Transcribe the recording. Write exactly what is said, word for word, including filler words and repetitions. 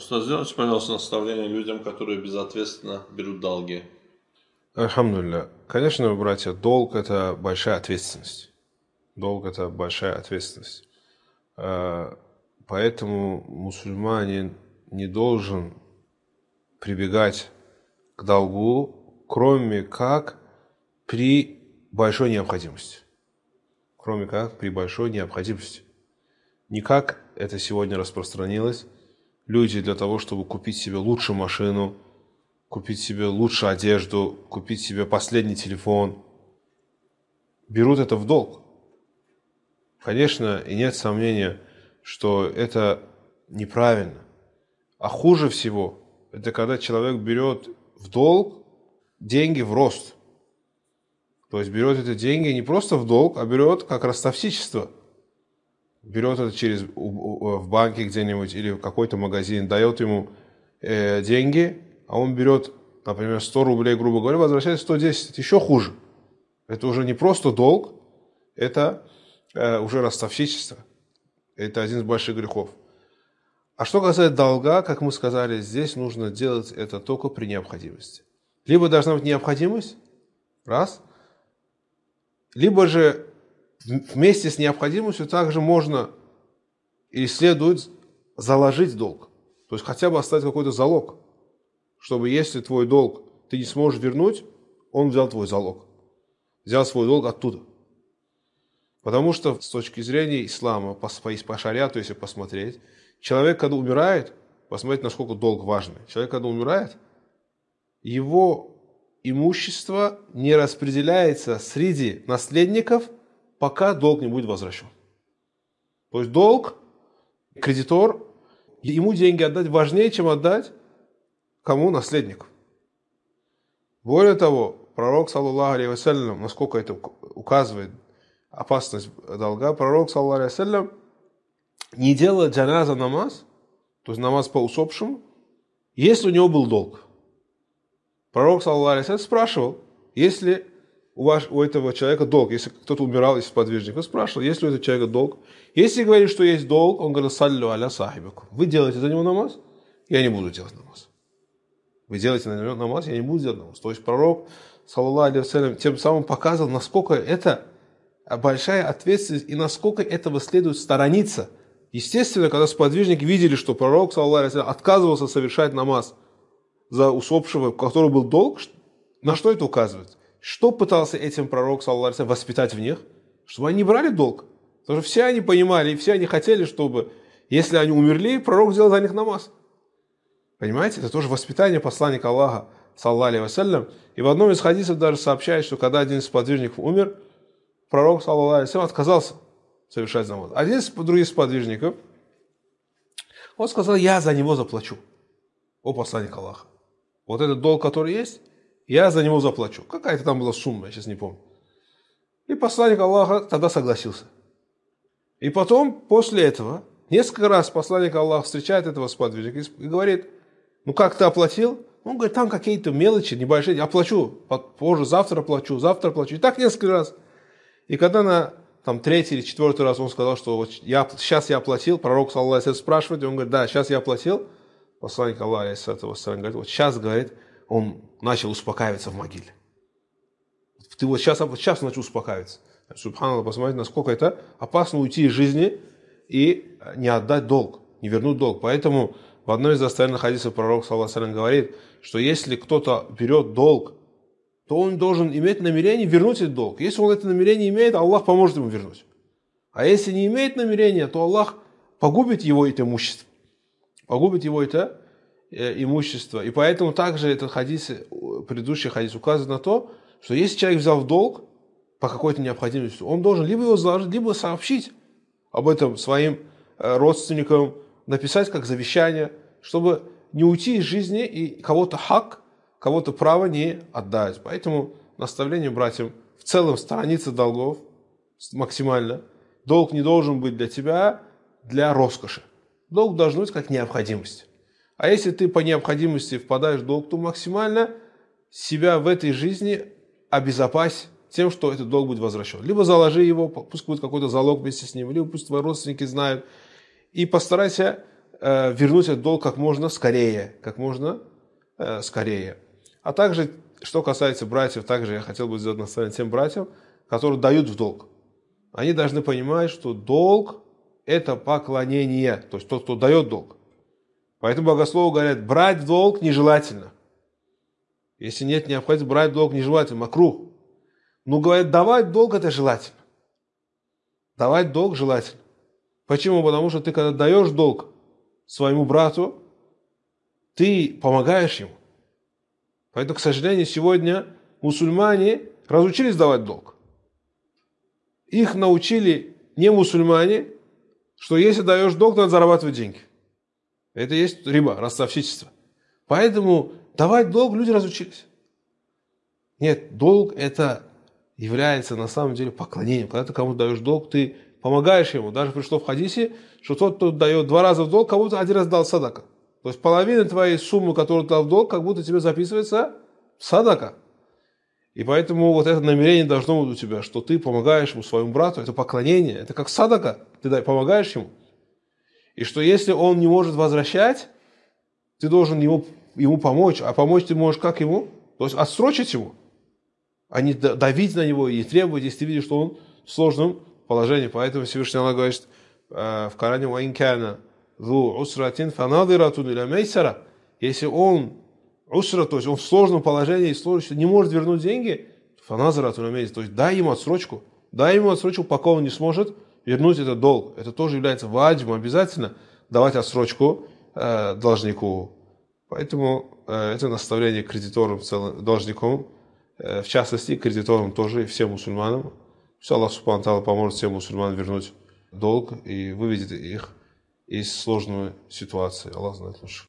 Устаз, сделайте, пожалуйста, наставление людям, которые безответственно берут долги. Альхамдулилля. Конечно, братья, долг – это большая ответственность. Долг – это большая ответственность. Поэтому мусульманин не должен прибегать к долгу, кроме как при большой необходимости. Кроме как при большой необходимости. Не как это сегодня распространилось. Люди для того, чтобы купить себе лучшую машину, купить себе лучшую одежду, купить себе последний телефон, берут это в долг. Конечно, и нет сомнения, что это неправильно. А хуже всего, это когда человек берет в долг деньги в рост. То есть берет эти деньги не просто в долг, а берет как ростовщичество. Берет это через в банке где-нибудь или в какой-то магазин, дает ему э, деньги, а он берет, например, сто рублей, грубо говоря, возвращает сто десять. Это еще хуже. Это уже не просто долг, это э, уже ростовщичество. Это один из больших грехов. А что касается долга, как мы сказали, здесь нужно делать это только при необходимости. Либо должна быть необходимость, раз, либо же вместе с необходимостью также можно или следует заложить долг. То есть хотя бы оставить какой-то залог, чтобы если твой долг ты не сможешь вернуть, он взял твой залог. Взял свой долг оттуда. Потому что с точки зрения ислама, по, по шариату, если посмотреть, человек, когда умирает, посмотрите, насколько долг важный. Человек, когда умирает, его имущество не распределяется среди наследников, пока долг не будет возвращен. То есть долг, кредитор, ему деньги отдать важнее, чем отдать кому? Наследнику. Более того, пророк, саллаллаху алейхи вассалям, насколько это указывает опасность долга, пророк, саллаллаху алейхи вассалям, не делал джаназа намаз, то есть намаз по усопшему, если у него был долг. Пророк, саллаллаху алейхи вассалям, спрашивал, если у, ваш, у этого человека долг, если кто-то умирал из подвижников, спрашивал, есть ли у этого человека долг. Если говорит, что есть долг, он говорит, саллю аля сахибаку. Вы делаете за него намаз, я не буду делать намаз. Вы делаете на него намаз, я не буду делать намаз. То есть пророк, саллаллаху алейхи вассалям, тем самым показывал, насколько это большая ответственность и насколько этого следует сторониться. Естественно, когда сподвижники видели, что пророк, саллаллаху алейхи вассалям, отказывался совершать намаз за усопшего, у которого был долг, на что это указывает? Что пытался этим пророк, саллаллаху алейхи вассалям, воспитать в них? Чтобы они не брали долг. Потому что все они понимали, и все они хотели, чтобы, если они умерли, пророк сделал за них намаз. Понимаете? Это тоже воспитание посланника Аллаха, саллаллаху алейхи вассалям. И в одном из хадисов даже сообщает, что когда один из сподвижников умер, пророк, саллаллаху алейхи вассалям, отказался совершать намаз. Один из других сподвижников, он сказал, я за него заплачу. О посланник Аллаха. Вот этот долг, который есть, я за него заплачу. Какая-то там была сумма, я сейчас не помню. И посланник Аллаха тогда согласился. И потом, после этого, несколько раз посланник Аллаха встречает этого сподвижника и говорит, ну как ты оплатил? Он говорит, там какие-то мелочи небольшие, я оплачу, позже, завтра оплачу, завтра оплачу. И так несколько раз. И когда на там, третий или четвертый раз он сказал, что вот я, сейчас я оплатил, пророк, саллаллаху алейхи вассалям, спрашивает, и он говорит, да, сейчас я оплатил. Посланник Аллаха, алейхиссалату вассалям, говорит, вот сейчас, говорит, он начал успокаиваться в могиле. Ты вот сейчас, вот сейчас начал успокаиваться. Субханаллах, посмотрите, насколько это опасно уйти из жизни и не отдать долг, не вернуть долг. Поэтому в одной из достоверных хадисов пророк, саллаллаху алейхи вассалям, говорит, что если кто-то берет долг, то он должен иметь намерение вернуть этот долг. Если он это намерение имеет, Аллах поможет ему вернуть. А если не имеет намерения, то Аллах погубит его это имущество. Погубит его это э, имущество. И поэтому также этот хадис, предыдущий хадис указывает на то, что если человек взял в долг по какой-то необходимости, он должен либо его заложить, либо сообщить об этом своим э, родственникам, написать как завещание, чтобы не уйти из жизни и кого-то хак, кого-то право не отдать. Поэтому наставление братьям в целом сторониться долгов максимально. Долг не должен быть для тебя для роскоши. Долг должен быть как необходимость. А если ты по необходимости впадаешь в долг, то максимально себя в этой жизни обезопась тем, что этот долг будет возвращен. Либо заложи его, пусть будет какой-то залог вместе с ним, либо пусть твои родственники знают. И постарайся э, вернуть этот долг как можно скорее, как можно э, скорее. А также, что касается братьев, также я хотел бы сделать наставление тем братьям, которые дают в долг. Они должны понимать, что долг – это поклонение, то есть тот, кто дает долг. Поэтому богословы говорят, брать в долг нежелательно. Если нет необходимости брать в долг нежелательно, макрух. Но говорят, давать долг – это желательно. Давать долг желательно. Почему? Потому что ты, когда даешь долг своему брату, ты помогаешь ему. Поэтому, к сожалению, сегодня мусульмане разучились давать долг. Их научили не мусульмане, что если даешь долг, надо зарабатывать деньги. Это есть риба, ростовщичество. Поэтому давать долг люди разучились. Нет, долг это является на самом деле поклонением. Когда ты кому-то даешь долг, ты помогаешь ему. Даже пришло в хадисе, что тот, кто дает два раза в долг, кому-то один раз дал садака. То есть половина твоей суммы, которую ты дал в долг, как будто тебе записывается садака. И поэтому вот это намерение должно быть у тебя, что ты помогаешь ему, своему брату, это поклонение, это как садака, ты помогаешь ему. И что если он не может возвращать, ты должен ему, ему помочь. А помочь ты можешь как ему? То есть отсрочить его, а не давить на него и требовать, если ты видишь, что он в сложном положении. Поэтому Всевышний Аллах говорит в Коране: «Ваинкана зу усратин фанадиратун иля мейсара». Если он усра, то есть он в сложном положении, и не может вернуть деньги, фанадиратун иля мейсара, то есть дай ему отсрочку. Дай ему отсрочку, пока он не сможет вернуть этот долг. Это тоже является ваджибом, обязательно давать отсрочку э, должнику. Поэтому э, это наставление кредиторам, целым, должникам, э, в частности, кредиторам тоже и всем мусульманам. Все, Аллах Субхану Тааля поможет всем мусульманам вернуть долг и выведет их из сложной ситуации. Аллах знает лучше.